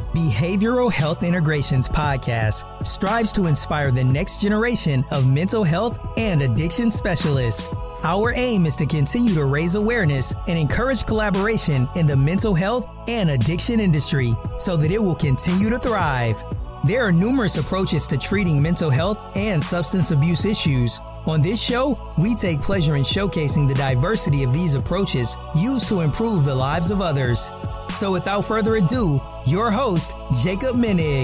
Behavioral Health Integrations podcast strives to inspire the next generation of mental health and addiction specialists. Our aim is to continue to raise awareness and encourage collaboration in the mental health and addiction industry so that it will continue to thrive. There are numerous approaches to treating mental health and substance abuse issues. On this show, we take pleasure in showcasing the diversity of these approaches used to improve the lives of others. So without further ado, your host, Jacob Menig.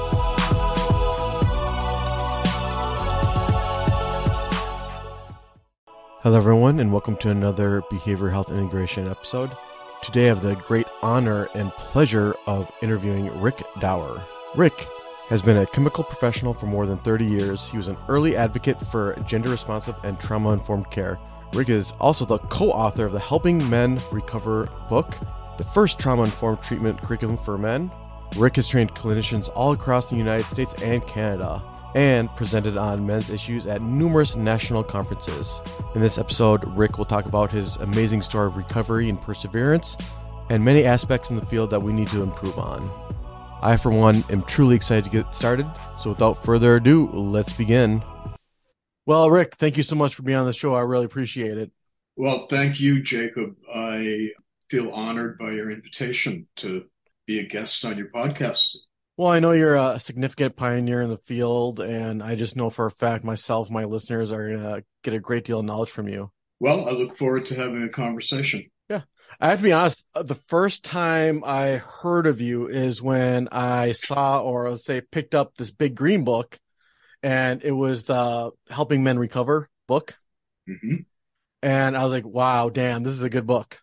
Hello everyone, and welcome to another Behavioral Health Integration episode. Today I have the great honor and pleasure of interviewing Rick Dower. Rick has been a chemical professional for more than 30 years. He was an early advocate for gender-responsive and trauma-informed care. Rick is also the co-author of the Helping Men Recover book, the first trauma-informed treatment curriculum for men. Rick has trained clinicians all across the United States and Canada, and presented on men's issues at numerous national conferences. In this episode, Rick will talk about his amazing story of recovery and perseverance, and many aspects in the field that we need to improve on. I, for one, am truly excited to get started, so without further ado, let's begin. Well, Rick, thank you so much for being on the show. I really appreciate it. Well, thank you, Jacob. I feel honored by your invitation to be a guest on your podcast. Well, I know you're a significant pioneer in the field, and I just know for a fact myself, my listeners are going to get a great deal of knowledge from you. Well, I look forward to having a conversation. Yeah. I have to be honest, the first time I heard of you is when I saw, or let's say picked up this big green book, and it was the Helping Men Recover book. Mm-hmm. And I was like, wow, damn, this is a good book.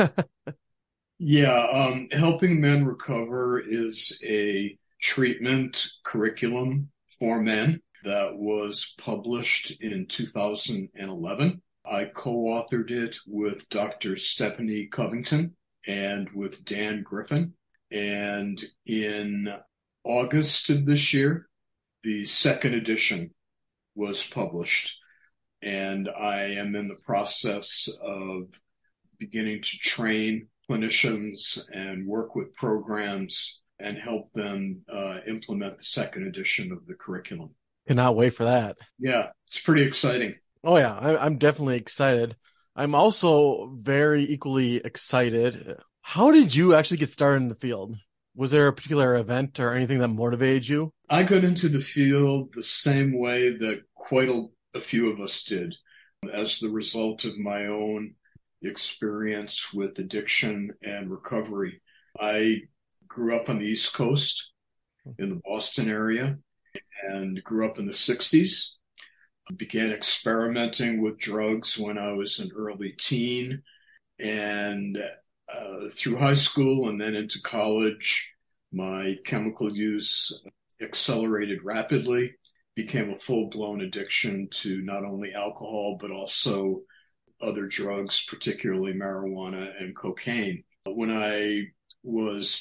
Yeah, Helping Men Recover is a treatment curriculum for men that was published in 2011. I co-authored it with Dr. Stephanie Covington and with Dan Griffin. And in August of this year, the second edition was published. And I am in the process of beginning to train clinicians and work with programs and help them implement the second edition of the curriculum. Cannot wait for that. Yeah, it's pretty exciting. Oh, yeah, I'm definitely excited. I'm also very equally excited. How did you actually get started in the field? Was there a particular event or anything that motivated you? I got into the field the same way that quite a few of us did, as the result of my own experience with addiction and recovery. I grew up on the East Coast in the Boston area and grew up in the 60s. I began experimenting with drugs when I was an early teen, and through high school and then into college, my chemical use accelerated rapidly, became a full-blown addiction to not only alcohol, but also other drugs, particularly marijuana and cocaine. When I was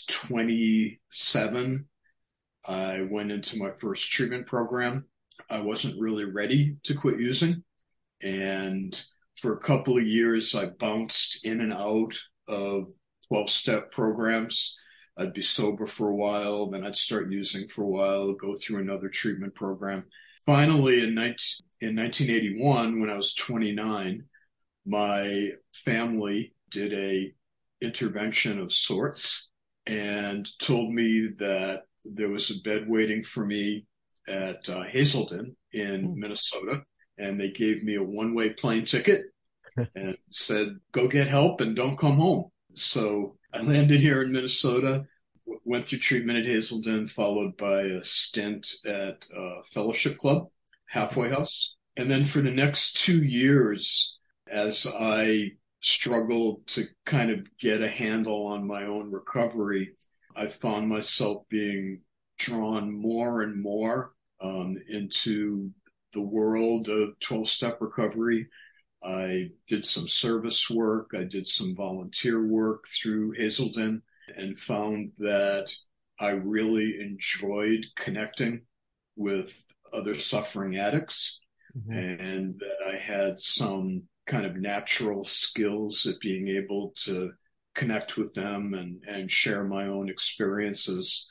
27, I went into my first treatment program. I wasn't really ready to quit using. And for a couple of years, I bounced in and out of 12-step programs. I'd be sober for a while, then I'd start using for a while, go through another treatment program. Finally, in 1981, when I was 29, my family did a intervention of sorts and told me that there was a bed waiting for me at Hazelden in Minnesota, and they gave me a one-way plane ticket and said, go get help and don't come home. So I landed here in Minnesota, went through treatment at Hazelden, followed by a stint at Fellowship Club, halfway house. And then for the next 2 years, as I struggled to kind of get a handle on my own recovery, I found myself being drawn more and more into the world of 12-step recovery. I did some service work. I did some volunteer work through Hazelden and found that I really enjoyed connecting with other suffering addicts, and that I had some kind of natural skills at being able to connect with them and share my own experiences.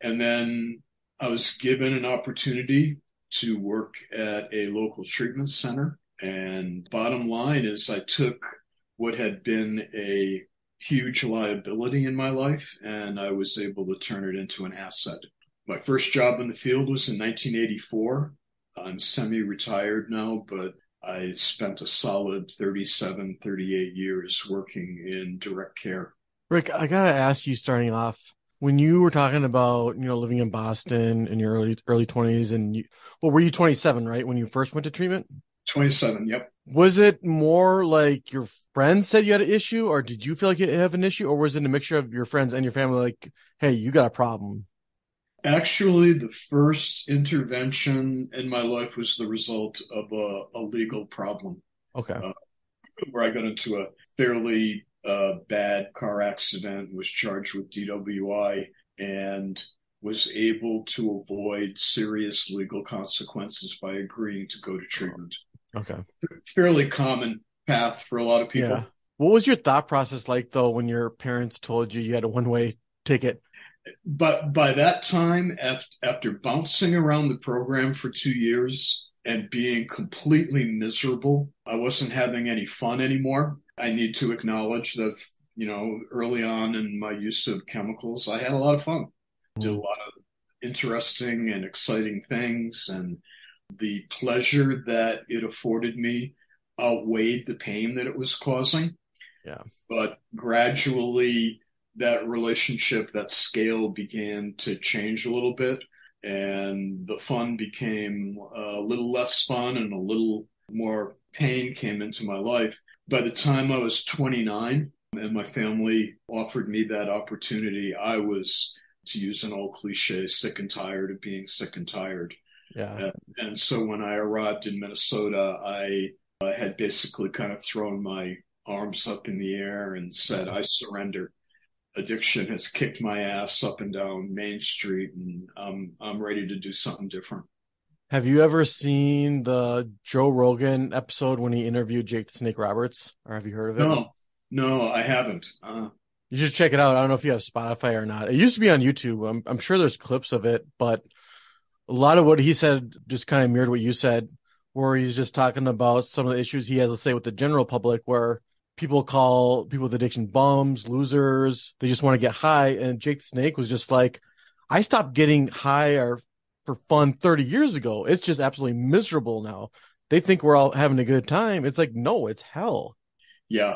And then I was given an opportunity to work at a local treatment center. And bottom line is I took what had been a huge liability in my life and I was able to turn it into an asset. My first job in the field was in 1984. I'm semi-retired now, but I spent a solid 37, 38 years working in direct care. Rick, I gotta ask you, starting off, when you were talking about, living in Boston in your early 20s, and were you 27, right, when you first went to treatment? 27, yep. Was it more like your friends said you had an issue, or did you feel like you have an issue, or was it a mixture of your friends and your family like, hey, you got a problem? Actually, the first intervention in my life was the result of a legal problem. Okay. Where I got into a fairly bad car accident, was charged with DWI, and was able to avoid serious legal consequences by agreeing to go to treatment. Okay. Fairly common path for a lot of people. Yeah. What was your thought process like, though, when your parents told you had a one-way ticket? But by that time, after bouncing around the program for 2 years and being completely miserable, I wasn't having any fun anymore. I need to acknowledge that, early on in my use of chemicals, I had a lot of fun. Did a lot of interesting and exciting things, and the pleasure that it afforded me outweighed the pain that it was causing. Yeah. But gradually, that relationship, that scale began to change a little bit, and the fun became a little less fun and a little more pain came into my life. By the time I was 29 and my family offered me that opportunity, I was, to use an old cliche, sick and tired of being sick and tired. Yeah. And so when I arrived in Minnesota, I had basically kind of thrown my arms up in the air and said, I surrender. Addiction has kicked my ass up and down Main Street, and I'm ready to do something different. Have you ever seen the Joe Rogan episode when he interviewed Jake the Snake Roberts, or have you heard of it? No, I haven't. You should check it out. I don't know if you have Spotify or not. It used to be on YouTube. I'm sure there's clips of it, but a lot of what he said just kind of mirrored what you said, where he's just talking about some of the issues he has, let's say, with the general public, where people call people with addiction bums, losers. They just want to get high. And Jake the Snake was just like, I stopped getting high for fun 30 years ago. It's just absolutely miserable now. They think we're all having a good time. It's like, no, it's hell. Yeah.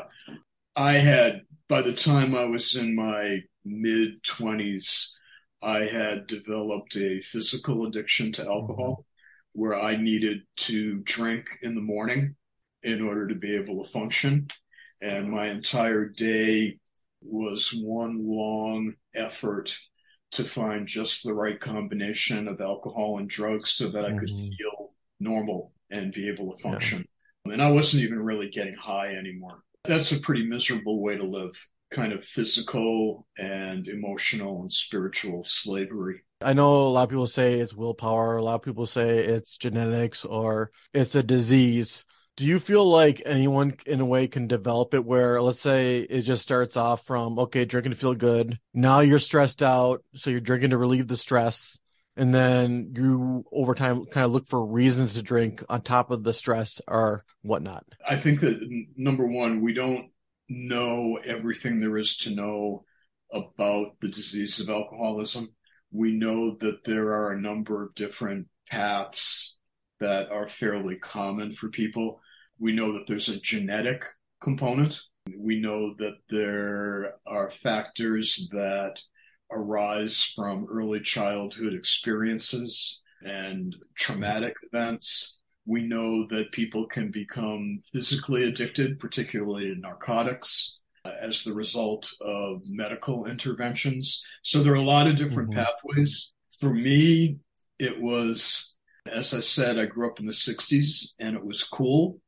By the time I was in my mid-20s, I had developed a physical addiction to alcohol where I needed to drink in the morning in order to be able to function. And my entire day was one long effort to find just the right combination of alcohol and drugs so that I could feel normal and be able to function. Yeah. And I wasn't even really getting high anymore. That's a pretty miserable way to live, kind of physical and emotional and spiritual slavery. I know a lot of people say it's willpower. A lot of people say it's genetics or it's a disease. Do you feel like anyone in a way can develop it where, let's say it just starts off from, okay, drinking to feel good. Now you're stressed out. So you're drinking to relieve the stress. And then you over time kind of look for reasons to drink on top of the stress or whatnot. I think that number one, we don't know everything there is to know about the disease of alcoholism. We know that there are a number of different paths that are fairly common for people. We know that there's a genetic component. We know that there are factors that arise from early childhood experiences and traumatic events. We know that people can become physically addicted, particularly to narcotics, as the result of medical interventions. So there are a lot of different pathways. For me, it was, as I said, I grew up in the 60s and it was cool.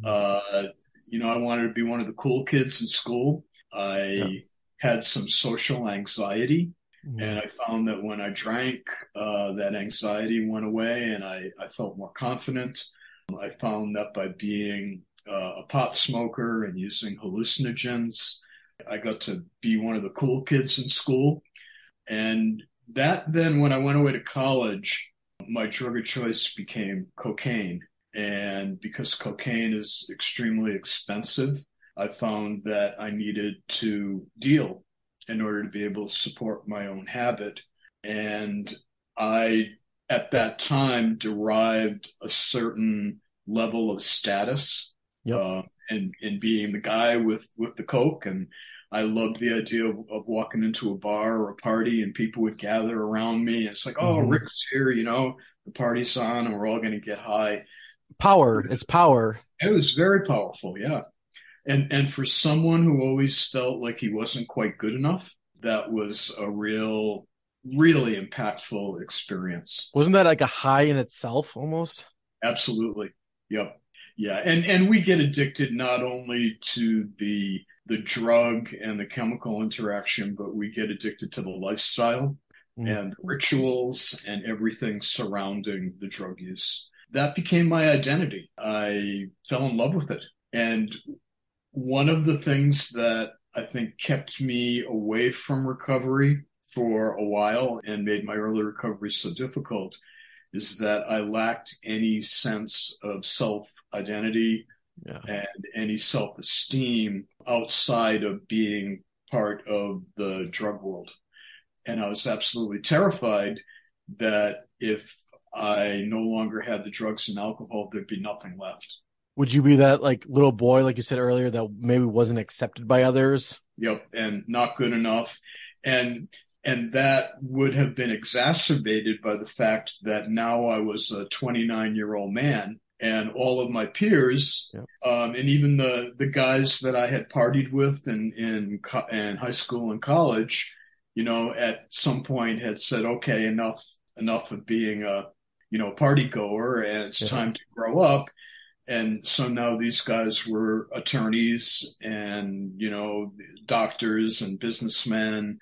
I wanted to be one of the cool kids in school. I had some social anxiety, and I found that when I drank, that anxiety went away and I felt more confident. I found that by being a pot smoker and using hallucinogens, I got to be one of the cool kids in school. And That then, when I went away to college, my drug of choice became cocaine. And because cocaine is extremely expensive, I found that I needed to deal in order to be able to support my own habit. And I, at that time, derived a certain level of status, Yep. and being the guy with the coke. And I loved the idea of walking into a bar or a party and people would gather around me. And it's like, oh, Mm-hmm. Rick's here, the party's on and we're all going to get high. Power. It's power. It was very powerful. Yeah. And for someone who always felt like he wasn't quite good enough, that was a really impactful experience. Wasn't that like a high in itself almost? Absolutely. Yep. Yeah. And we get addicted not only to the drug and the chemical interaction, but we get addicted to the lifestyle and the rituals and everything surrounding the drug use. That became my identity. I fell in love with it. And one of the things that I think kept me away from recovery for a while and made my early recovery so difficult is that I lacked any sense of self-identity and any self-esteem outside of being part of the drug world. And I was absolutely terrified that if I no longer had the drugs and alcohol, there'd be nothing left. Would you be that like little boy, like you said earlier, that maybe wasn't accepted by others? Yep, and not good enough. And that would have been exacerbated by the fact that now I was a 29-year-old man and all of my peers, and even the guys that I had partied with in high school and college, at some point had said, okay, enough of being a party goer, and it's time to grow up. And so now these guys were attorneys and, doctors and businessmen,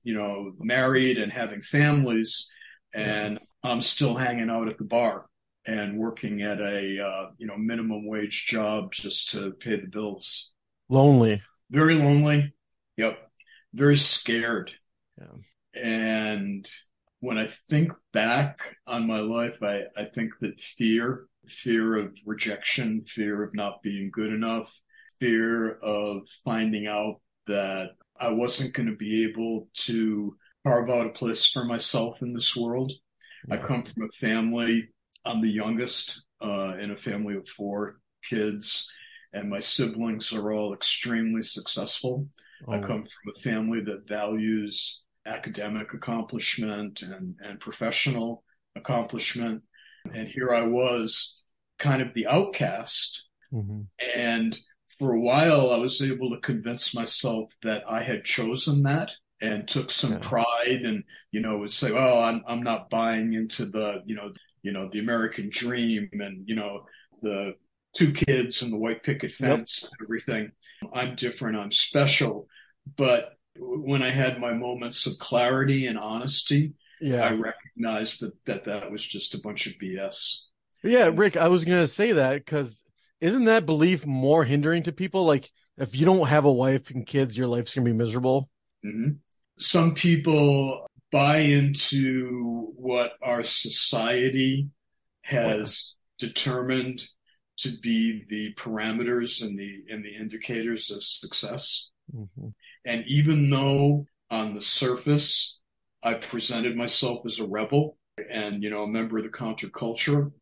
married and having families. And I'm still hanging out at the bar and working at a, minimum wage job just to pay the bills. Lonely. Very lonely. Yep. Very scared. Yeah. And when I think back on my life, I think that fear of rejection, fear of not being good enough, fear of finding out that I wasn't going to be able to carve out a place for myself in this world. I come from a family, I'm the youngest in a family of 4 kids, and my siblings are all extremely successful. I come from a family that values academic accomplishment and professional accomplishment. And here I was, kind of the outcast. And for a while, I was able to convince myself that I had chosen that and took some pride and, would say, oh, I'm not buying into the, the American dream and, the 2 kids and the white picket fence and everything. I'm different. I'm special. But when I had my moments of clarity and honesty, I recognized that was just a bunch of BS. Yeah, Rick, I was going to say that because isn't that belief more hindering to people? Like, if you don't have a wife and kids, your life's going to be miserable. Some people buy into what our society has determined to be the parameters and the indicators of success. And even though on the surface, I presented myself as a rebel and, a member of the counterculture,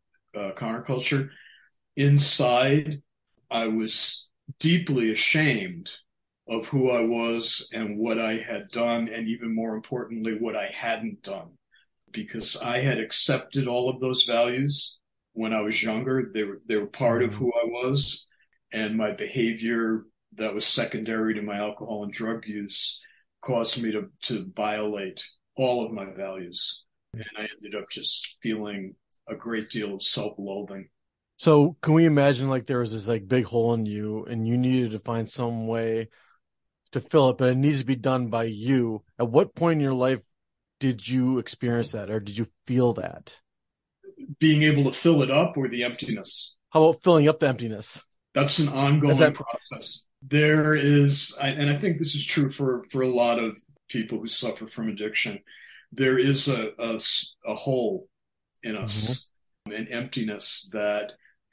inside, I was deeply ashamed of who I was and what I had done, and even more importantly, what I hadn't done, because I had accepted all of those values when I was younger. They were part of who I was, and my behavior that was secondary to my alcohol and drug use caused me to violate all of my values. And I ended up just feeling a great deal of self-loathing. So can we imagine like there was this like big hole in you and you needed to find some way to fill it, but it needs to be done by you. At what point in your life did you experience that, or did you feel that? Being able to fill it up, or the emptiness? How about filling up the emptiness? That's an ongoing process. There is, and I think this is true for a lot of people who suffer from addiction, there is a hole in Mm-hmm. us, an emptiness that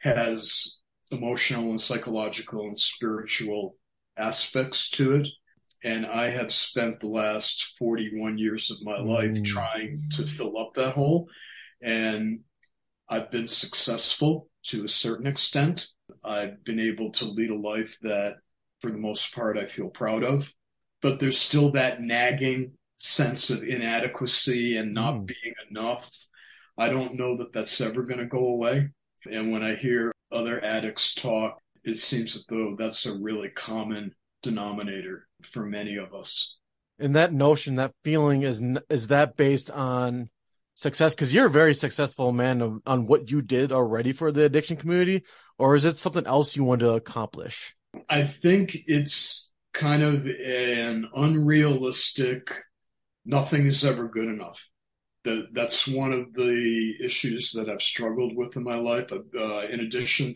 has emotional and psychological and spiritual aspects to it. And I have spent the last 41 years of my life Mm. trying to fill up that hole. And I've been successful to a certain extent. I've been able to lead a life that, for the most part, I feel proud of. But there's still that nagging sense of inadequacy and not Mm. being enough. I don't know that that's ever going to go away. And when I hear other addicts talk, it seems as though that's a really common denominator for many of us. And that notion, that feeling is that based on success? Because you're a very successful man on what you did already for the addiction community, or is it something else you want to accomplish? I think it's kind of an unrealistic, nothing is ever good enough. That's one of the issues that I've struggled with in my life. In addition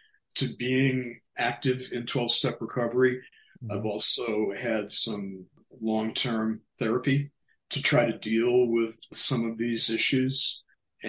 to being active in 12-step recovery, I've Mhm. also had some long-term therapy to try to deal with some of these issues.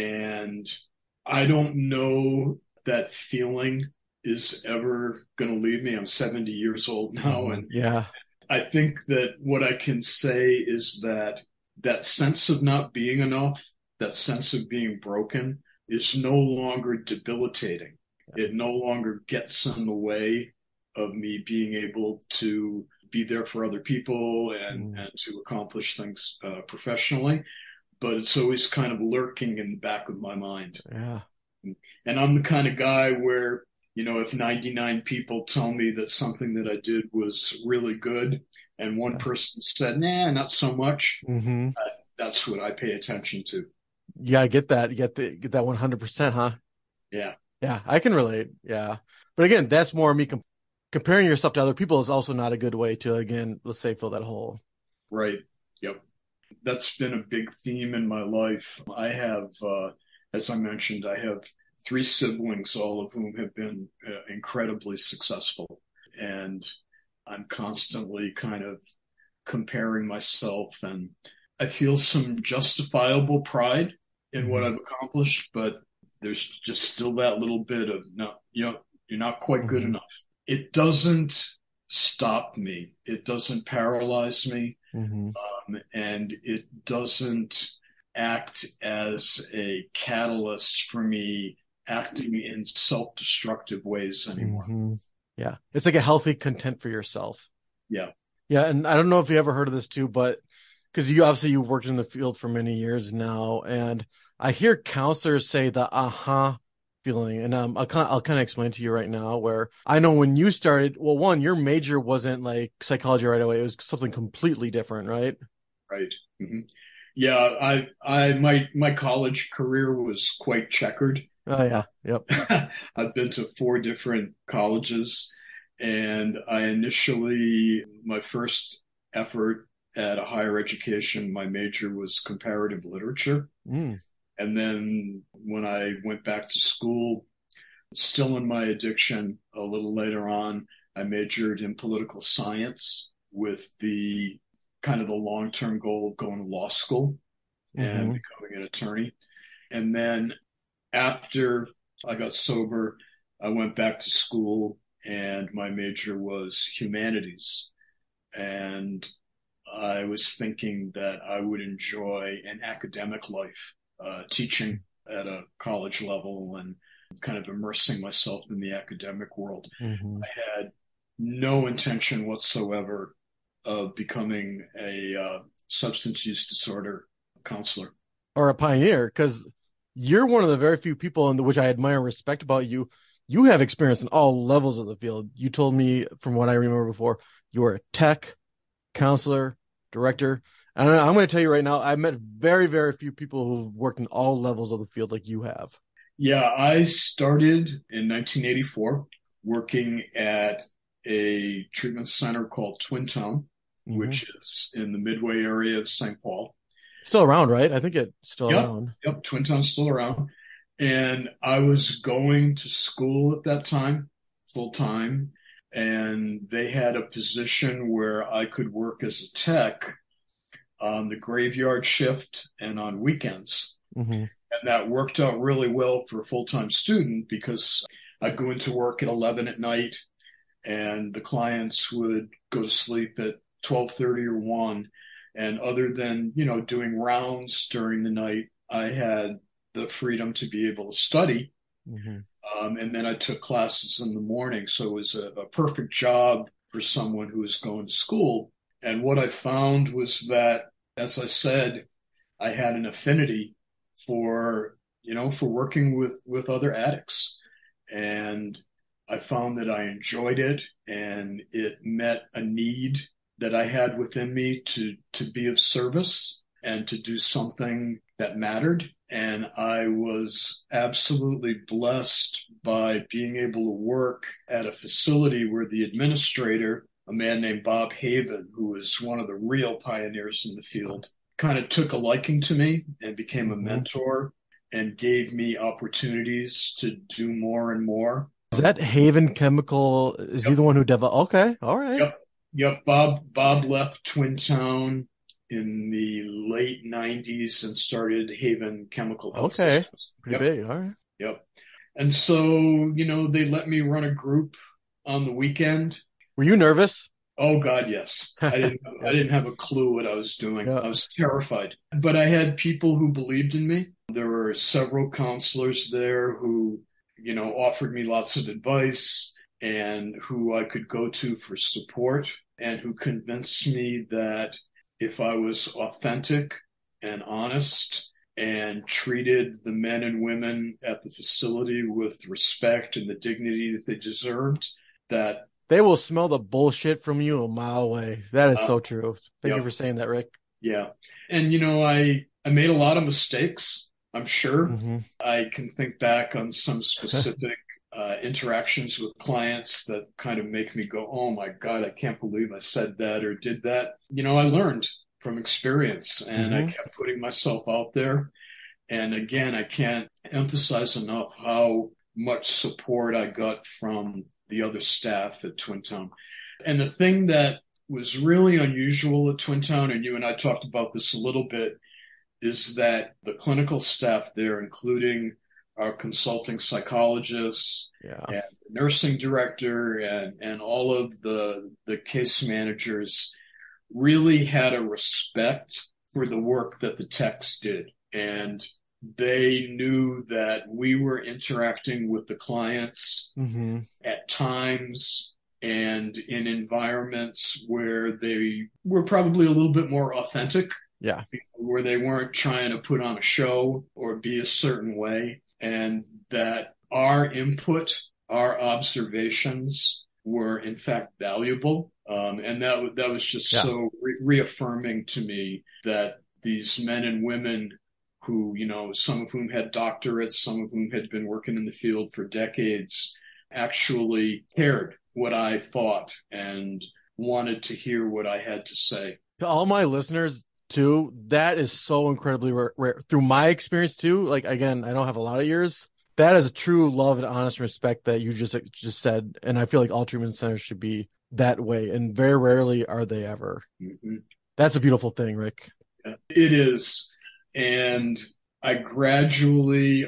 And I don't know that feeling is ever going to leave me. I'm 70 years old now, Mhm. and Yeah. I think that what I can say is that that sense of not being enough, that sense of being broken, is no longer debilitating. It no longer gets in the way of me being able to be there for other people Mm. and to accomplish things professionally. But it's always kind of lurking in the back of my mind. Yeah. And I'm the kind of guy where, if 99 people tell me that something that I did was really good and one Yeah. person said, nah, not so much, Mm-hmm. that's what I pay attention to. Yeah, I get that. You get that 100%, huh? Yeah, Yeah, I can relate. Yeah. But again, that's more me comparing yourself to other people is also not a good way to, again, let's say, fill that hole. right. Yep. That's been a big theme in my life. I have, as I mentioned, I have three siblings, all of whom have been incredibly successful. And I'm constantly kind of comparing myself, and I feel some justifiable pride in what Mm-hmm. I've accomplished, but there's just still that little bit of no, you're not quite good Mm-hmm. enough. It doesn't stop me. It doesn't paralyze me. Mm-hmm. And it doesn't act as a catalyst for me acting in self-destructive ways anymore. Mm-hmm. Yeah. It's like a healthy content for yourself. Yeah. Yeah. And I don't know if you ever heard of this too, but because you worked in the field for many years now, and I hear counselors say the aha feeling, and I'll kind of explain to you right now. Where I know when you started, well, one, your major wasn't like psychology right away; it was something completely different, right? Right. Mm-hmm. Yeah, my college career was quite checkered. Oh Uh, yeah, yep. I've been to four different colleges, and my first effort at a higher education, my major was comparative literature. Mm, And then when I went back to school, still in my addiction, a little later on, I majored in political science with the kind of the long-term goal of going to law school and mm-hmm, becoming an attorney. And then after I got sober, I went back to school and my major was humanities. And I was thinking that I would enjoy an academic life, teaching at a college level and kind of immersing myself in the academic world. mm-hmm. I had no intention whatsoever of becoming a substance use disorder counselor. Or a pioneer, because you're one of the very few people in which I admire and respect about you. You have experience in all levels of the field. You told me, from what I remember before, you were a tech, counselor, director. And I'm going to tell you right now, I've met very, very few people who've worked in all levels of the field like you have. Yeah, I started in 1984 working at a treatment center called Twin Town, Hmm. which is in the Midway area of St. Paul. Still around, right? I think it's still Yep, around. yep, Twin Town's still around. And I was going to school at that time, full time, and they had a position where I could work as a tech on the graveyard shift and on weekends. Mm-hmm. And that worked out really well for a full-time student because I'd go into work at 11 at night and the clients would go to sleep at 12:30 or 1. And other than, doing rounds during the night, I had the freedom to be able to study. Mm-hmm. And then I took classes in the morning. So it was a perfect job for someone who was going to school. And what I found was that, as I said, I had an affinity for working with other addicts. And I found that I enjoyed it and it met a need that I had within me to be of service and to do something that mattered. And I was absolutely blessed by being able to work at a facility where the administrator, a man named Bob Haven, who was one of the real pioneers in the field, kind of took a liking to me and became a mentor and gave me opportunities to do more and more. Is that Haven Chemical? Is he the one who developed? Okay, all right. Yep. Bob left Twin Town in the late 90s and started Haven Chemical Health Okay, Systems. pretty big. All right. Yep. And so, they let me run a group on the weekend. Were you nervous? Oh God, yes. I didn't have a clue what I was doing. Yeah. I was terrified. But I had people who believed in me. There were several counselors there who, offered me lots of advice and who I could go to for support and who convinced me that if I was authentic and honest and treated the men and women at the facility with respect and the dignity that they deserved, that they will smell the bullshit from you a mile away. That is so true. Thank you for saying that, Rick. Yeah. And, I made a lot of mistakes, I'm sure. Mm-hmm. I can think back on some specific interactions with clients that kind of make me go, oh my God, I can't believe I said that or did that. I learned from experience and I kept putting myself out there. And again, I can't emphasize enough how much support I got from the other staff at Twin Town. And the thing that was really unusual at Twin Town, and you and I talked about this a little bit, is that the clinical staff there, including our consulting psychologists and the nursing director and all of the case managers, really had a respect for the work that the techs did. And they knew that we were interacting with the clients at times and in environments where they were probably a little bit more authentic. Yeah. Where they weren't trying to put on a show or be a certain way, and that our input, our observations were in fact valuable. And that was just so reaffirming to me that these men and women who, some of whom had doctorates, some of whom had been working in the field for decades, actually cared what I thought and wanted to hear what I had to say. To all my listeners, too, that is so incredibly rare. Through my experience, too, like, again, I don't have a lot of years. That is a true love and honest respect that you just said. And I feel like all treatment centers should be that way. And very rarely are they ever. Mm-hmm. That's a beautiful thing, Rick. It is. And I gradually,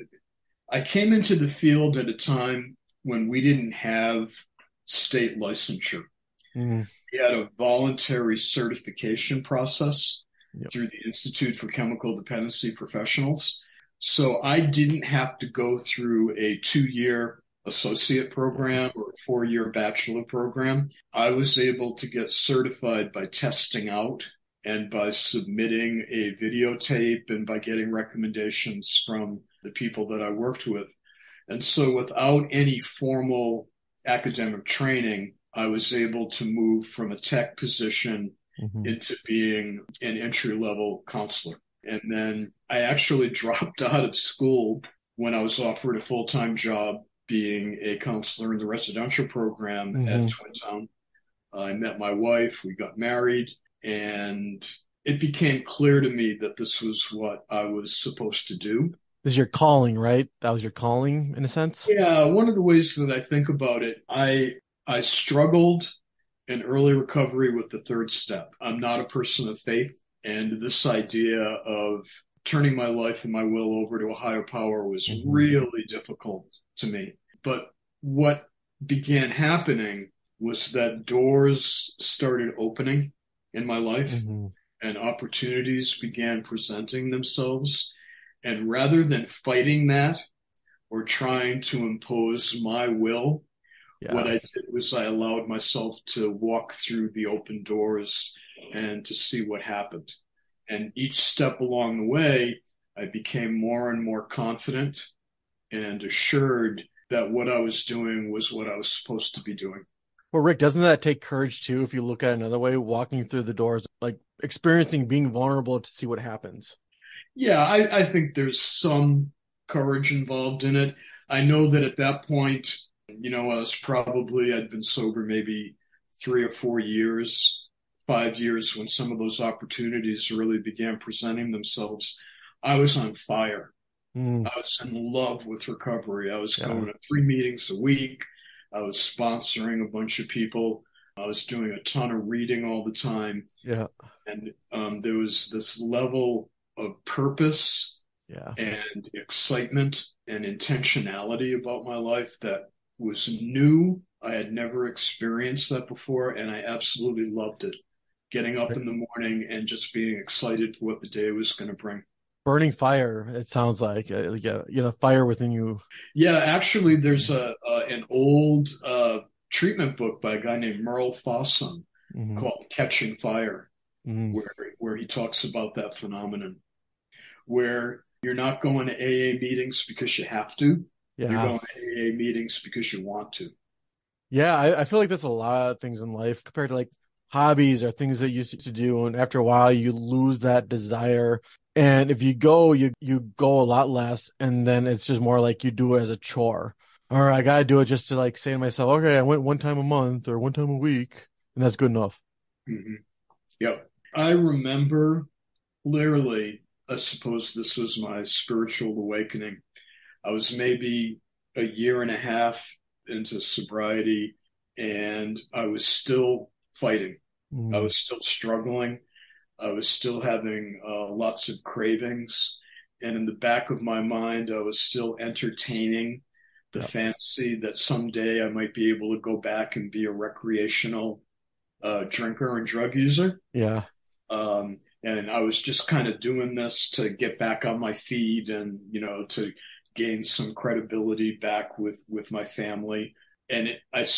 I came into the field at a time when we didn't have state licensure. We had a voluntary certification process through the Institute for Chemical Dependency Professionals. So I didn't have to go through a 2-year associate program or a 4-year bachelor program. I was able to get certified by testing out and by submitting a videotape and by getting recommendations from the people that I worked with. And so without any formal academic training, I was able to move from a tech position into being an entry-level counselor. And then I actually dropped out of school when I was offered a full-time job being a counselor in the residential program at Twin Town. I met my wife, we got married, and it became clear to me that this was what I was supposed to do. This is your calling, right? That was your calling in a sense? Yeah, one of the ways that I think about it, I struggled in early recovery with the third step. I'm not a person of faith, And this idea of turning my life and my will over to a higher power was Mm-hmm. really difficult to me. But what began happening was that doors started opening in my life Mm-hmm. and opportunities began presenting themselves. And rather than fighting that or trying to impose my will, what Yeah. I did was I allowed myself to walk through the open doors and to see what happened. And each step along the way, I became more and more confident and assured that what I was doing was what I was supposed to be doing. Well, Rick, doesn't that take courage too, if you look at it another way, walking through the doors, like experiencing being vulnerable to see what happens? Yeah, I think there's some courage involved in it. I know that at that point, I'd been sober maybe 3 or 4 years, 5 years when some of those opportunities really began presenting themselves. I was on fire. Mm, I was in love with recovery. I was yeah. going to 3 meetings a week. I was sponsoring a bunch of people. I was doing a ton of reading all the time. Yeah. And there was this level of purpose Yeah. and excitement and intentionality about my life that was new. I had never experienced that before, and I absolutely loved it. Getting up in the morning and just being excited for what the day was going to bring. Burning fire, it sounds like, fire within you. Yeah, actually, there's an old treatment book by a guy named Merle Fossum Mm-hmm. called Catching Fire, Mm-hmm. where he talks about that phenomenon, where you're not going to AA meetings because you have to. You're Yeah. going to AA meetings because you want to. Yeah, I feel like that's a lot of things in life compared to like hobbies or things that you used to do. And after a while, you lose that desire. And if you go, you go a lot less. And then it's just more like you do it as a chore. Or I gotta do it just to like say to myself, okay, I went one time a month or one time a week, and that's good enough. Mm-hmm. Yep. I remember clearly, I suppose this was my spiritual awakening. I was maybe a year and a half into sobriety, and I was still fighting. I Mm, was still struggling. I was still having lots of cravings. And in the back of my mind, I was still entertaining the yeah, fantasy that someday I might be able to go back and be a recreational drinker and drug user. yeah, And I was just kind of doing this to get back on my feet and, to gain some credibility back with my family. And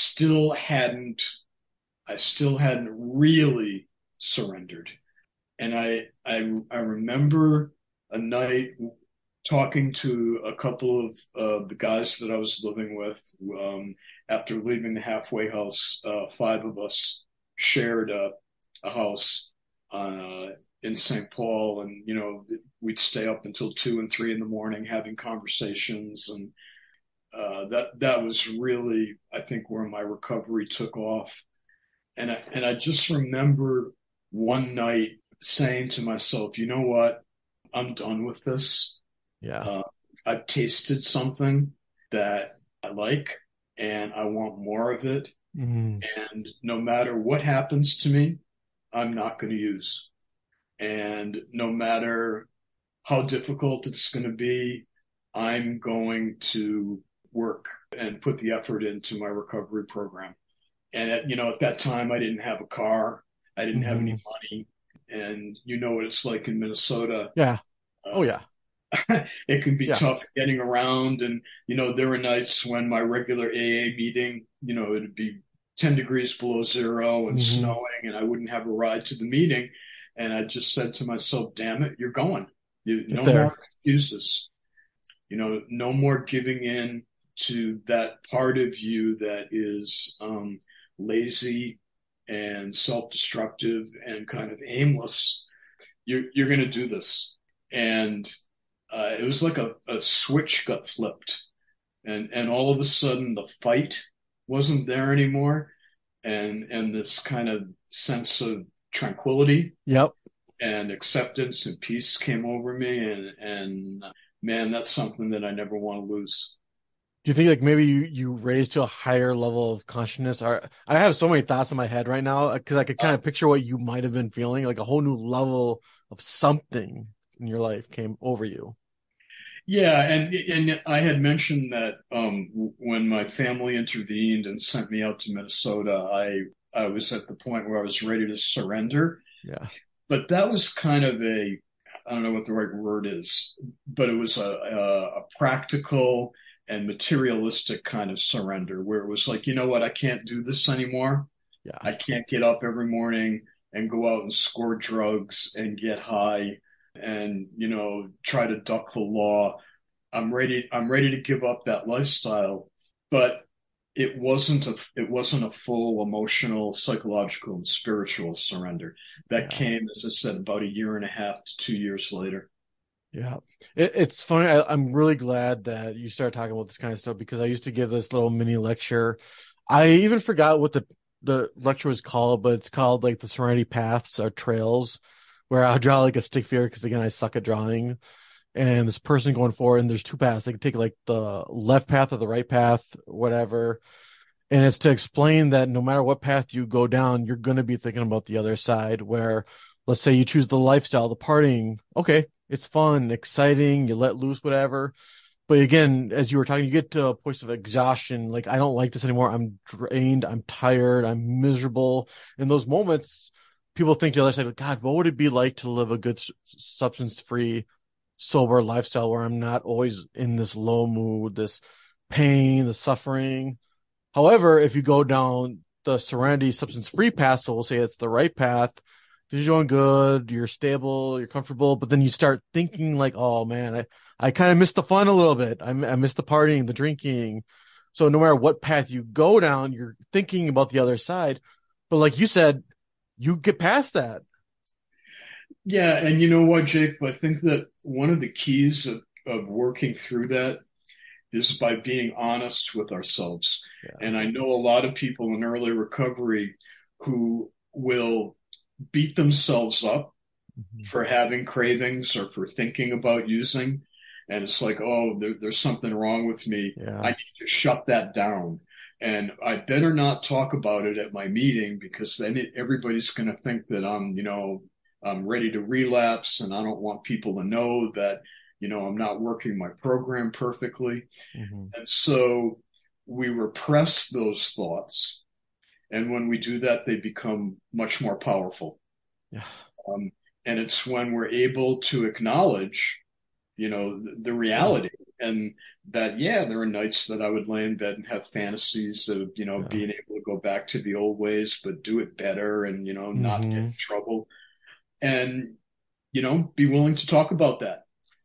I still hadn't really surrendered. And I remember a night talking to a couple of the guys that I was living with. After leaving the halfway house, five of us shared a house in St. Paul, and we'd stay up until 2 and 3 in the morning having conversations, and that was really, I think, where my recovery took off. And I just remember one night saying to myself, you know what? I'm done with this. yeah. Uh, I've tasted something that I like and I want more of it. Mm, And no matter what happens to me, I'm not going to use. And no matter how difficult it's going to be, I'm going to work and put the effort into my recovery program. And at that time, I didn't have a car. I didn't have hmm any money. And you know what it's like in Minnesota. Yeah. Oh, Uh, yeah. it can be Yeah. tough getting around. And, there were nights when my regular AA meeting, it'd be 10 degrees below zero and hmm snowing, and I wouldn't have a ride to the meeting. And I just said to myself, damn it, you're going. Get No there. more excuses. No more giving in to that part of you that is lazy and self-destructive and kind of aimless. You're going to do this. And it was like a switch got flipped, and all of a sudden the fight wasn't there anymore, and this kind of sense of tranquility Yep. and acceptance and peace came over me, and man, that's something that I never want to lose. Do you think like maybe you raised to a higher level of consciousness? Or I have so many thoughts in my head right now because I could kind of picture what you might have been feeling, like a whole new level of something in your life came over you. Yeah, and I had mentioned that when my family intervened and sent me out to Minnesota, I was at the point where I was ready to surrender. Yeah. But that was kind of I don't know what the right word is, but it was a practical and materialistic kind of surrender where it was like, you know what, I can't do this anymore. Yeah. I can't get up every morning and go out and score drugs and get high and, try to duck the law. I'm ready to give up that lifestyle, but it wasn't a full emotional, psychological, and spiritual surrender. That Yeah. came, as I said, about a year and a half to 2 years later. Yeah. It's funny. I'm really glad that you started talking about this kind of stuff because I used to give this little mini lecture. I even forgot what the lecture was called, but it's called like the Serenity Paths or Trails, where I'll draw like a stick figure because again, I suck at drawing. And this person going forward, and there's two paths. They can take like the left path or the right path, whatever. And it's to explain that no matter what path you go down, you're going to be thinking about the other side. Where, let's say you choose the lifestyle, the partying. Okay, it's fun, exciting. You let loose, whatever. But again, as you were talking, you get to a point of exhaustion. Like, I don't like this anymore. I'm drained. I'm tired. I'm miserable. In those moments, people think the other side, God, what would it be like to live a good substance-free, sober lifestyle where I'm not always in this low mood, this pain, the suffering? However, if you go down the serenity substance free path, so we'll say it's the right path, you're doing good, you're stable, you're comfortable, but then you start thinking like, oh man, I kind of missed the fun a little bit. I missed the partying, the drinking. So no matter what path you go down, you're thinking about the other side. But like you said, you get past that. Yeah, and you know what, Jake? I think that one of the keys of working through that is by being honest with ourselves. Yeah. And I know a lot of people in early recovery who will beat themselves up Mm-hmm. for having cravings or for thinking about using. And it's like, oh, there's something wrong with me. I Yeah. need to shut that down. And I better not talk about it at my meeting because then everybody's going to think that I'm ready to relapse and I don't want people to know that, I'm not working my program perfectly. Mm-hmm. And so we repress those thoughts. And when we do that, they become much more powerful. Yeah. Um, and it's when we're able to acknowledge, the Yeah. reality and that, yeah, there are nights that I would lay in bed and have fantasies of, Yeah. being able to go back to the old ways, but do it better and, not get Mm-hmm. in trouble and, be willing to talk about that.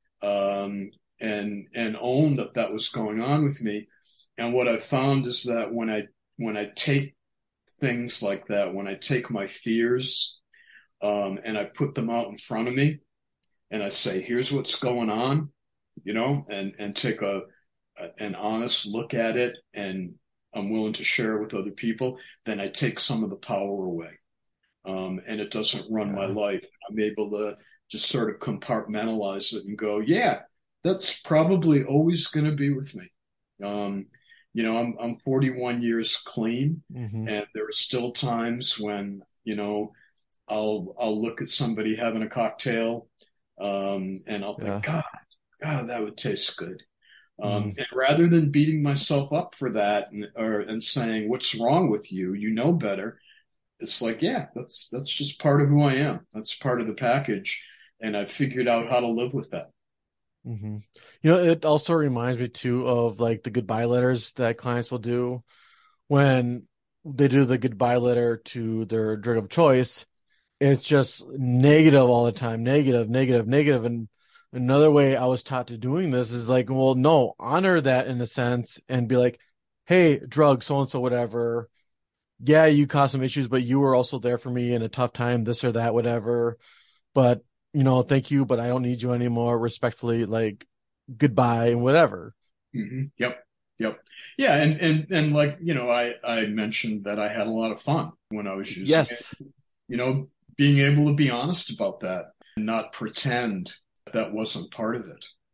And own that that was going on with me. And what I found is that when I take things like that, when I take my fears, and I put them out in front of me and I say, here's what's going on, and take an honest look at it and I'm willing to share it with other people, then I take some of the power away. And it doesn't run my Yeah. life. I'm able to just sort of compartmentalize it and go, yeah, that's probably always going to be with me. Um, I'm 41 years clean, Mm-hmm. and there are still times when I'll look at somebody having a cocktail, and I'll think, Yeah. God, that would taste good. Mm. And rather than beating myself up for that and saying, what's wrong with you? You know better. It's like, yeah, that's just part of who I am. That's part of the package. And I've figured out how to live with that. Mm-hmm. It also reminds me too of like the goodbye letters that clients will do when they do the goodbye letter to their drug of choice. It's just negative all the time, negative, negative, negative. And another way I was taught to doing this is like, well, no, honor that in a sense and be like, hey, drug, so and so, whatever. Yeah, you caused some issues, but you were also there for me in a tough time, this or that, whatever. But, thank you, but I don't need you anymore. Respectfully, like, goodbye and whatever. Yep. Yep. Yeah. And like, I mentioned that I had a lot of fun when I was using it, Yes. being able to be honest about that and not pretend that wasn't part of it.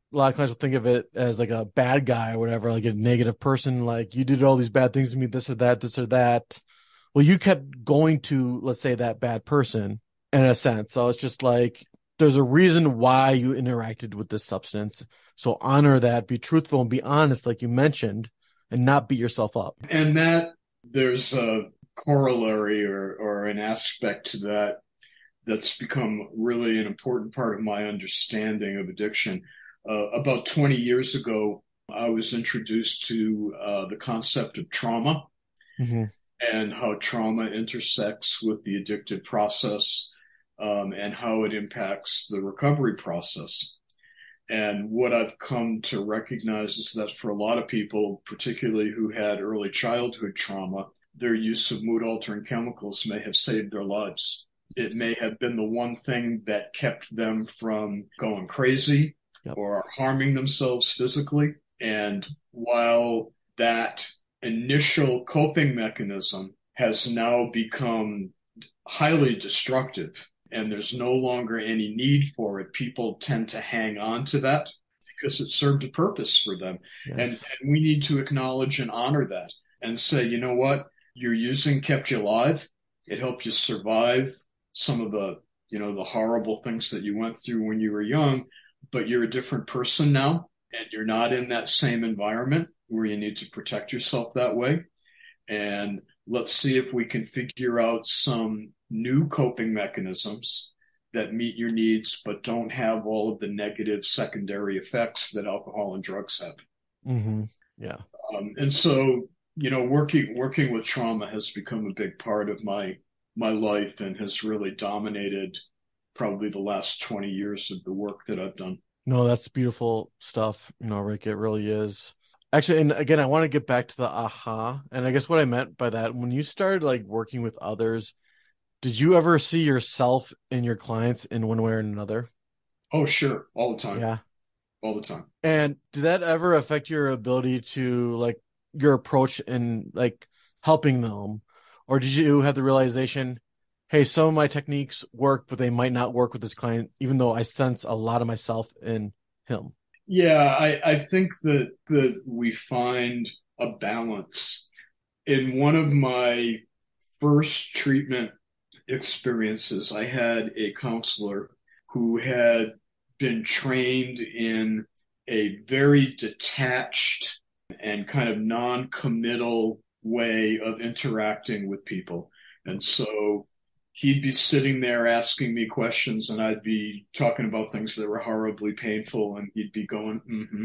a lot of clients will think of it as like a bad guy or whatever, like a negative person, like you did all these bad things to me, this or that, this or that. Well, you kept going to, let's say, that bad person in a sense. So it's just like there's a reason why you interacted with this substance. So honor that, be truthful and be honest, like you mentioned, and not beat yourself up. And that there's a corollary or an aspect to that that's become really an important part of my understanding of addiction. About 20 years ago, I was introduced to the concept of trauma Mm-hmm. and how trauma intersects with the addictive process, and how it impacts the recovery process. And what I've come to recognize is that for a lot of people, particularly who had early childhood trauma, their use of mood altering chemicals may have saved their lives. It may have been the one thing that kept them from going crazy or harming themselves physically. And while that initial coping mechanism has now become highly destructive and there's no longer any need for it, people tend to hang on to that because it served a purpose for them. Yes. And we need to acknowledge and honor that and say, you know what, you're using kept you alive. It helped you survive some of the, the horrible things that you went through when you were young, but you're a different person now and you're not in that same environment where you need to protect yourself that way. And let's see if we can figure out some new coping mechanisms that meet your needs, but don't have all of the negative secondary effects that alcohol and drugs have. Mm-hmm. Yeah. And so, working with trauma has become a big part of my life and has really dominated probably the last 20 years of the work that I've done. No, that's beautiful stuff, Rick. It really is. Actually, and again, I want to get back to the aha. And I guess what I meant by that, when you started like working with others, did you ever see yourself in your clients in one way or another? Oh, sure. All the time. Yeah. All the time. And did that ever affect your ability to like your approach in like helping them? Or did you have the realization, hey, some of my techniques work, but they might not work with this client, even though I sense a lot of myself in him? Yeah, I think that we find a balance. In one of my first treatment experiences, I had a counselor who had been trained in a very detached and kind of non-committal way of interacting with people. And so he'd be sitting there asking me questions and I'd be talking about things that were horribly painful and he'd be going,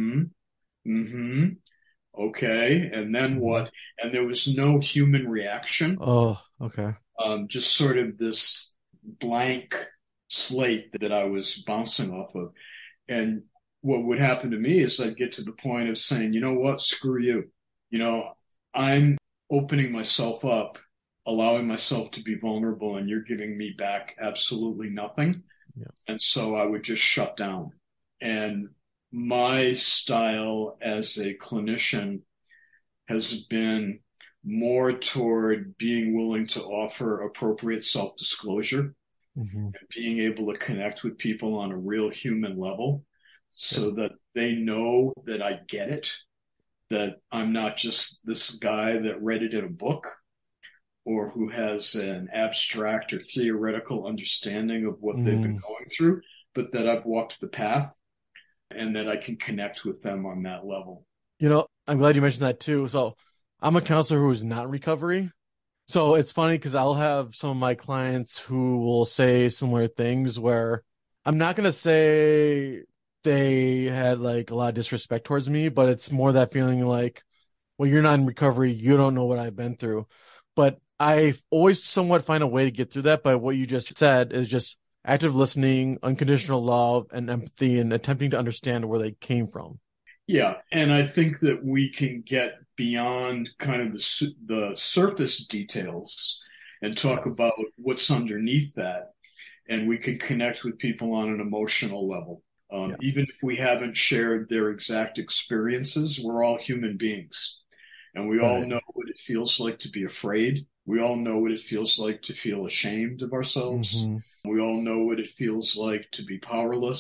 okay, and then what? And there was no human reaction. Oh, okay. Just sort of this blank slate that I was bouncing off of. And what would happen to me is I'd get to the point of saying, you know what, screw you. I'm opening myself up, allowing myself to be vulnerable, and you're giving me back absolutely nothing. Yeah. And so I would just shut down. And my style as a clinician has been more toward being willing to offer appropriate self-disclosure and being able to connect with people on a real human level so that they know that I get it, that I'm not just this guy that read it in a book or who has an abstract or theoretical understanding of what they've been going through, but that I've walked the path and that I can connect with them on that level. I'm glad you mentioned that too. So I'm a counselor who is not in recovery. So it's funny because I'll have some of my clients who will say similar things where I'm not going to say they had like a lot of disrespect towards me, but it's more that feeling like, well, you're not in recovery. You don't know what I've been through. But I always somewhat find a way to get through that by what you just said is just active listening, unconditional love, and empathy, and attempting to understand where they came from. Yeah, and I think that we can get beyond kind of the surface details and talk about what's underneath that, and we can connect with people on an emotional level. Even if we haven't shared their exact experiences, we're all human beings, and we all know what it feels like to be afraid. We all know what it feels like to feel ashamed of ourselves. We all know what it feels like to be powerless.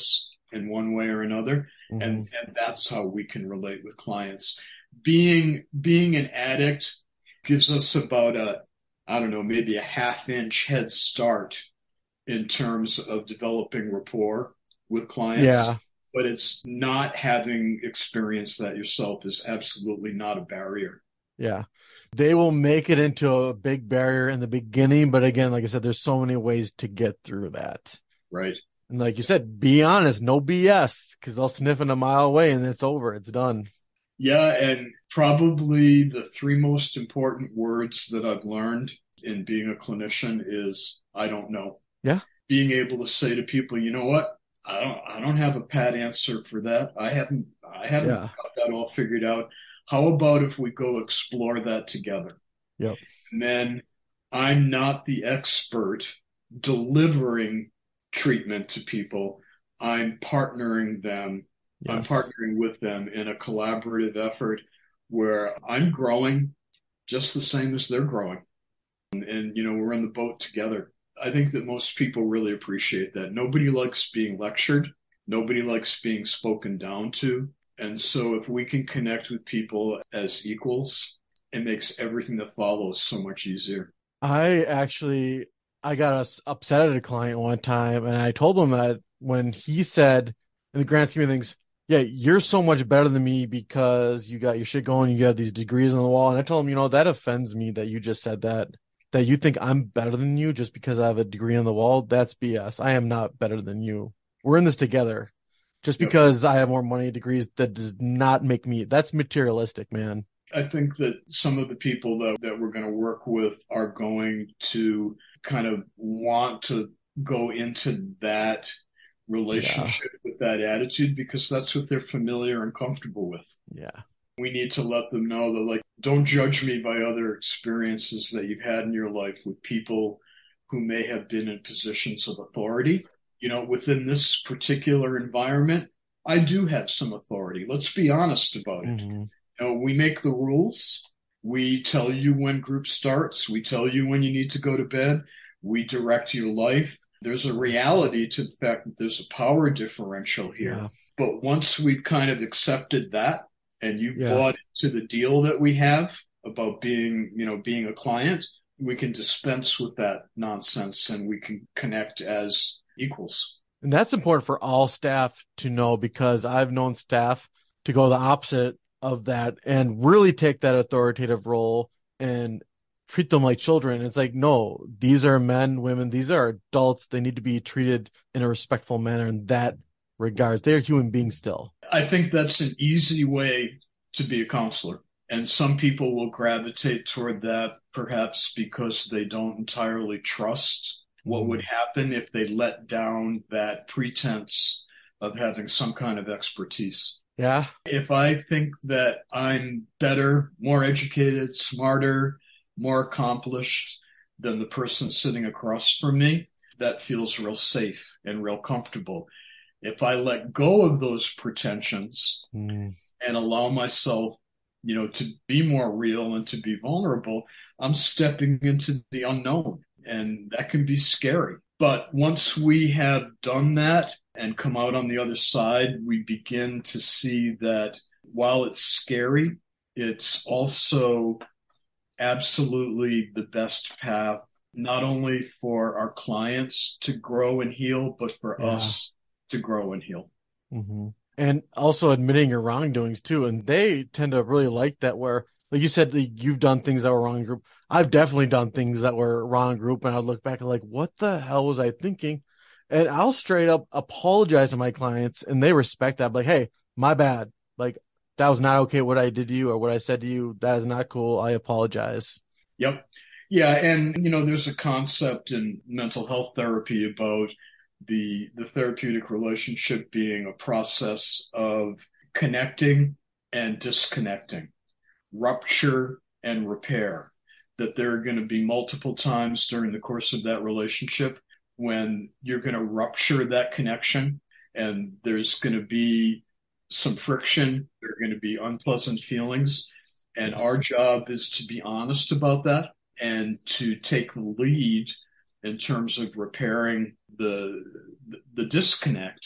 in one way or another. Mm-hmm. And that's how we can relate with clients. Being an addict gives us about maybe a half-inch head start in terms of developing rapport with clients. Yeah. But it's not having experienced that yourself is absolutely not a barrier. Yeah. They will make it into a big barrier in the beginning, but again, like I said, there's so many ways to get through that. Right. And like you said, be honest, no BS, because they'll sniff in a mile away and it's over. It's done. Yeah, and probably the three most important words that I've learned in being a clinician is I don't know. Yeah. Being able to say to people, you know what? I don't have a pat answer for that. I haven't got that all figured out. How about if we go explore that together? Yep. And then I'm not the expert delivering treatment to people. I'm partnering them. Yes. I'm partnering with them in a collaborative effort where I'm growing just the same as they're growing. And we're in the boat together. I think that most people really appreciate that. Nobody likes being lectured. Nobody likes being spoken down to. And so if we can connect with people as equals, it makes everything that follows so much easier. I got upset at a client one time, and I told him that when he said, in the grand scheme of things, yeah, you're so much better than me because you got your shit going, you have these degrees on the wall. And I told him, that offends me that you just said that you think I'm better than you just because I have a degree on the wall. That's BS. I am not better than you. We're in this together. Just because I have more money, degrees, that does not make me, that's materialistic, man. I think that some of the people that we're going to work with are going to kind of want to go into that relationship with that attitude because that's what they're familiar and comfortable with. Yeah. We need to let them know that, don't judge me by other experiences that you've had in your life with people who may have been in positions of authority. Within this particular environment, I do have some authority. Let's be honest about it. Mm-hmm. We make the rules. We tell you when group starts. We tell you when you need to go to bed. We direct your life. There's a reality to the fact that there's a power differential here. Yeah. But once we've kind of accepted that and you bought into the deal that we have about being a client, we can dispense with that nonsense and we can connect as equals. And that's important for all staff to know because I've known staff to go the opposite of that and really take that authoritative role and treat them like children. It's like, no, these are men, women, these are adults. They need to be treated in a respectful manner in that regard. They're human beings still. I think that's an easy way to be a counselor. And some people will gravitate toward that perhaps because they don't entirely trust what would happen if they let down that pretense of having some kind of expertise. Yeah. If I think that I'm better, more educated, smarter, more accomplished than the person sitting across from me, that feels real safe and real comfortable. If I let go of those pretensions and allow myself, to be more real and to be vulnerable, I'm stepping into the unknown. And that can be scary. But once we have done that and come out on the other side, we begin to see that while it's scary, it's also absolutely the best path, not only for our clients to grow and heal, but for us to grow and heal. Mm-hmm. And also admitting your wrongdoings too. And they tend to really like that where, like you said, you've done things that were wrong group. I've definitely done things that were wrong group. And I'll look back and what the hell was I thinking? And I'll straight up apologize to my clients and they respect that. Like, hey, my bad. That was not okay what I did to you or what I said to you. That is not cool. I apologize. Yep. Yeah. And, there's a concept in mental health therapy about the therapeutic relationship being a process of connecting and disconnecting, rupture and repair, that there are going to be multiple times during the course of that relationship when you're going to rupture that connection and there's going to be some friction. There are going to be unpleasant feelings. And our job is to be honest about that and to take the lead in terms of repairing the disconnect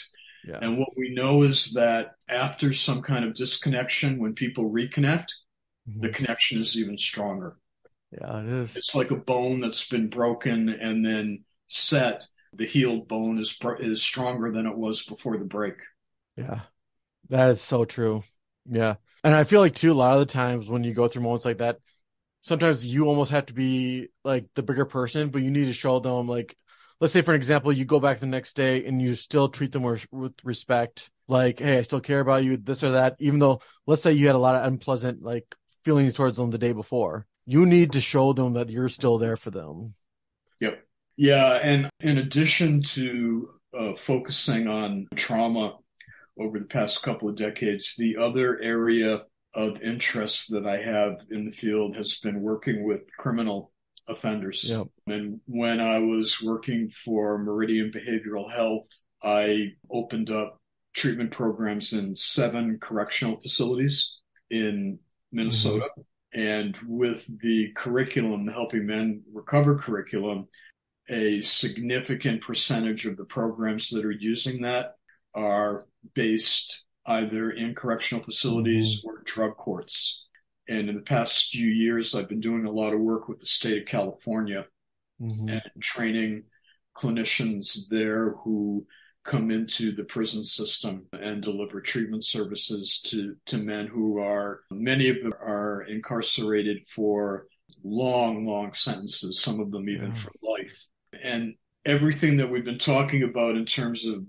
Yeah. And what we know is that after some kind of disconnection, when people reconnect, the connection is even stronger. Yeah, it is. It's like a bone that's been broken and then set. The healed bone is stronger than it was before the break. Yeah, that is so true. Yeah. And I feel like too, a lot of the times when you go through moments like that, sometimes you almost have to be like the bigger person, but you need to show them, like, let's say for an example, you go back the next day and you still treat them with respect, like, hey, I still care about you, this or that, even though let's say you had a lot of unpleasant like feelings towards them the day before. You need to show them that you're still there for them. Yep. Yeah. And in addition to focusing on trauma over the past couple of decades, the other area of interest that I have in the field has been working with criminal offenders. Yep. And when I was working for Meridian Behavioral Health, I opened up treatment programs in 7 correctional facilities in Minnesota. Mm-hmm. And with the curriculum, the Helping Men Recover curriculum, a significant percentage of the programs that are using that are based either in correctional facilities or drug courts. And in the past few years, I've been doing a lot of work with the state of California and training clinicians there who come into the prison system and deliver treatment services to men who many of them are incarcerated for long sentences, some of them even for life. And everything that we've been talking about in terms of,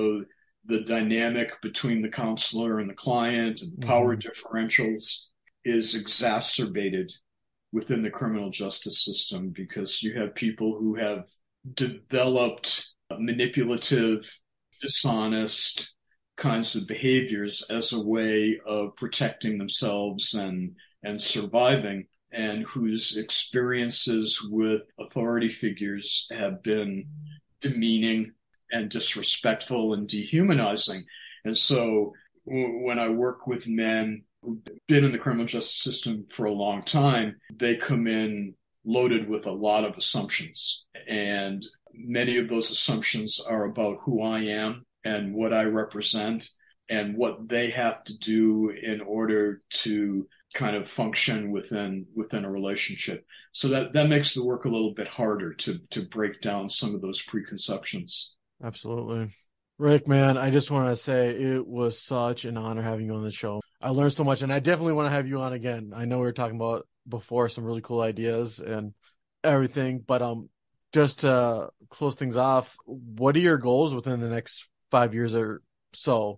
the dynamic between the counselor and the client and power differentials is exacerbated within the criminal justice system because you have people who have developed manipulative, dishonest kinds of behaviors as a way of protecting themselves and surviving, and whose experiences with authority figures have been demeaning and disrespectful and dehumanizing. And so when I work with men who've been in the criminal justice system for a long time, they come in loaded with a lot of assumptions. And many of those assumptions are about who I am and what I represent and what they have to do in order to kind of function within a relationship. So that makes the work a little bit harder to break down some of those preconceptions. Absolutely. Rick, man, I just want to say it was such an honor having you on the show. I learned so much, and I definitely want to have you on again. I know we were talking about before some really cool ideas and everything, but just to close things off, what are your goals within the next 5 years or so?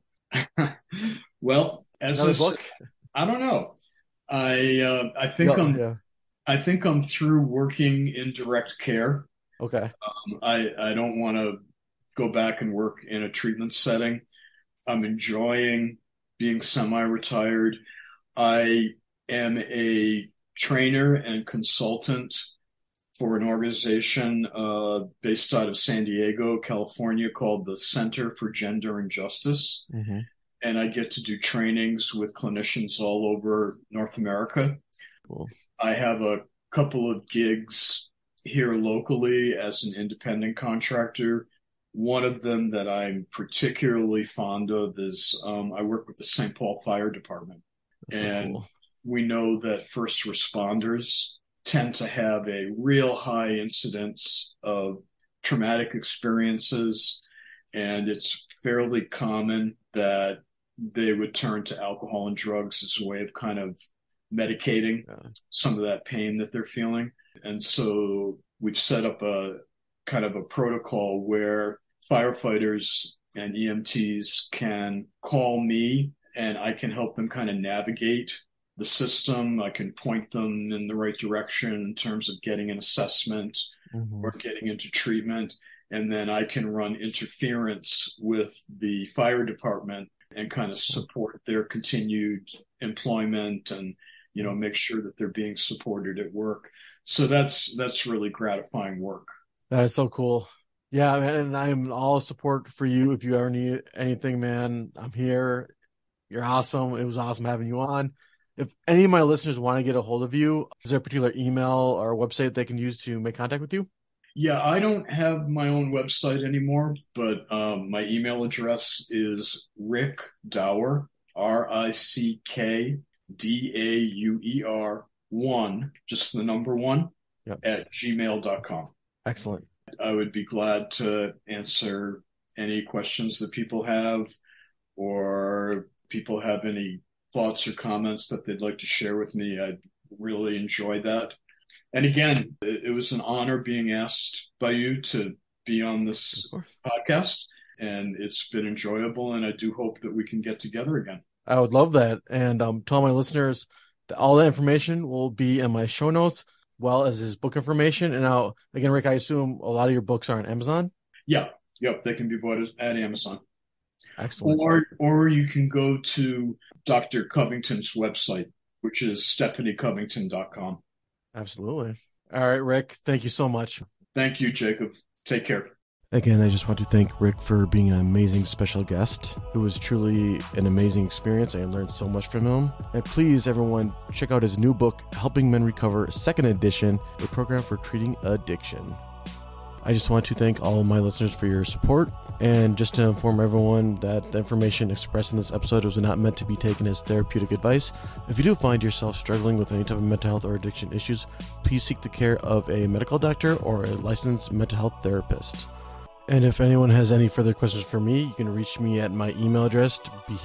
Well, as a book, I don't know. I think I'm through working in direct care. Okay. I don't want to go back and work in a treatment setting. I'm enjoying being semi-retired. I am a trainer and consultant for an organization based out of San Diego, California, called the Center for Gender and Justice. And I get to do trainings with clinicians all over North America. Cool. I have a couple of gigs here locally as an independent contractor. One of them that I'm particularly fond of is I work with the St. Paul Fire Department. That's and so cool. We know that first responders tend to have a real high incidence of traumatic experiences, and it's fairly common that they would turn to alcohol and drugs as a way of kind of medicating some of that pain that they're feeling. And so we've set up a kind of a protocol where firefighters and EMTs can call me and I can help them kind of navigate the system. I can point them in the right direction in terms of getting an assessment or getting into treatment. And then I can run interference with the fire department and kind of support their continued employment and, make sure that they're being supported at work. So that's really gratifying work. That is so cool. Yeah, and I'm all support for you. If you ever need anything, man, I'm here. You're awesome. It was awesome having you on. If any of my listeners want to get a hold of you, is there a particular email or website they can use to make contact with you? Yeah, I don't have my own website anymore, but my email address is Rick Dauer, RickDauer1, just the number one, Yep. at gmail.com. Excellent. I would be glad to answer any questions that people have, or people have any thoughts or comments that they'd like to share with me. I'd really enjoy that. And again, it was an honor being asked by you to be on this podcast, and it's been enjoyable. And I do hope that we can get together again. I would love that. And to all my listeners, all that information will be in my show notes, well as his book information. And now, again, Rick, I assume a lot of your books are on Amazon? Yeah. Yep. They can be bought at Amazon. Excellent. Or you can go to Dr. Covington's website, which is stephaniecovington.com. Absolutely. All right, Rick, thank you so much. Thank you, Jacob. Take care. Again, I just want to thank Rick for being an amazing special guest. It was truly an amazing experience. I learned so much from him. And please, everyone, check out his new book, Helping Men Recover, 2nd edition, a program for treating addiction. I just want to thank all of my listeners for your support, and just to inform everyone that the information expressed in this episode was not meant to be taken as therapeutic advice. If you do find yourself struggling with any type of mental health or addiction issues, please seek the care of a medical doctor or a licensed mental health therapist. And if anyone has any further questions for me, you can reach me at my email address,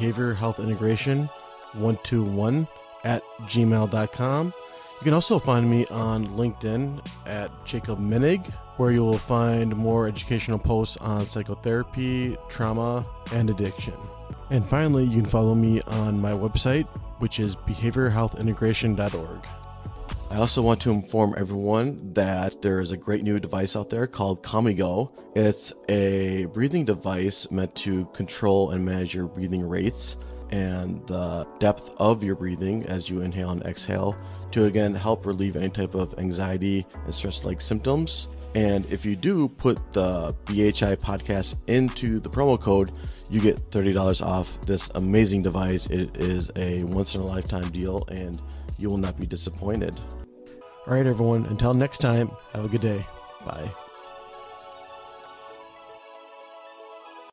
behaviorhealthintegration121@gmail.com. You can also find me on LinkedIn at Jacob Menig, where you will find more educational posts on psychotherapy, trauma, and addiction. And finally, you can follow me on my website, which is behaviorhealthintegration.org. I also want to inform everyone that there is a great new device out there called CalmiGo. It's a breathing device meant to control and manage your breathing rates and the depth of your breathing as you inhale and exhale to, again, help relieve any type of anxiety and stress-like symptoms. And if you do put the BHI podcast into the promo code, you get $30 off this amazing device. It is a once-in-a-lifetime deal, and you will not be disappointed. All right, everyone, until next time, have a good day. Bye.